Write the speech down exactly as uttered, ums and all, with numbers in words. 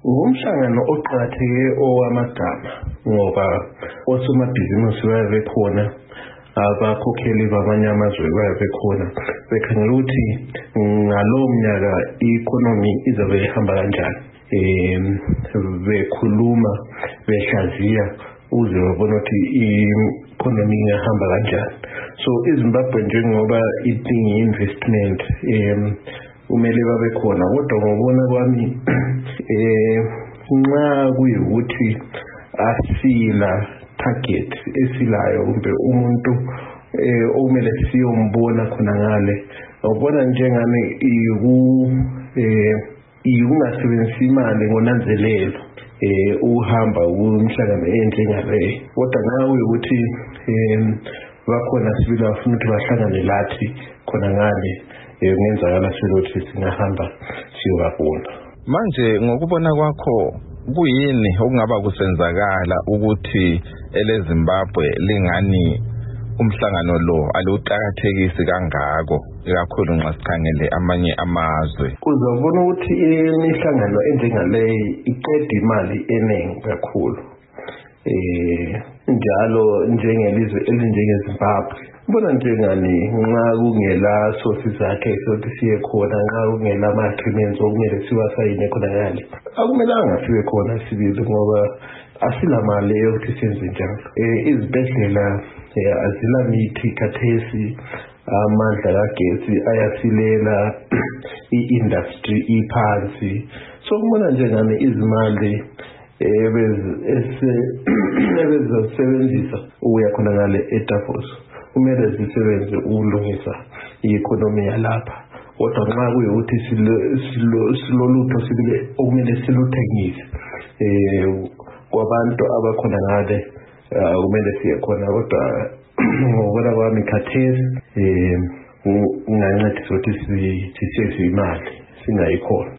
Umhlangano oqhatheke owamagama ngoba osomabhizinisi bayabe khona, abakhokheli bamanye amazwe bayabe khona, bekhangela ukuthi ngalowo mnyaka i-economy izobe ihamba kanjani. Eh bekhuluma behlaziya uze babone ukuthi i-economy ingahamba kanjani. So iZimbabwe njengoba idinga investment em kumele babe khona, kodwa ngobona kwami eh nxa kuyukuthi asila target esilayo kumbe umuntu eh okumele siyombona khona ngale, ubona njengani iku eh ikungasebenzisi imali ngonanzelelo eh uhamba umhlangano enjengale. Kodwa nxa kuyukuthi em bakhona sibili bafuna ukuthi bahlangane lathi khona ngale, ngenzakala silothi singahamba siyobabona. Manje ngokubona kwakho kuyini okungaba kusenzakala ukuthi eleZimbabwe lingani umhlangano lo aluqhakathekisi kangako, ikakhulu nxa sikhangele amanye amazwe? Uzobona ukuthi imihlangano enjengale iqeda imali eningi kakhulu eh njalo njengelizwe elinjengeZimbabwe. Mbona njengani nxa kungela sources zakhe sokuthi siye khona, nxa kungela ama-agreements okumele siwasayine khona ngale, akumelanga sibe khona sibili ngoba asilamali yokuthi senze njalo. Eh izibhedlela azila mithi khathesi, amandla kagesi ayasilela, i-industry iphansi. So kubona njengani izimali ebezisebenzisa ukuya khona ngale eDavos kumele zisebenze ukulungisa i-economy yalapha. Kodwa nxa kuyukuthi silolutho sibile okumele siluthengise eh kwabantu abakhona ngale, kumele siye khona. Kodwa ngokubona kwami khathesi eh ungancedisa ukuthi sisebenzise imali singayikhona.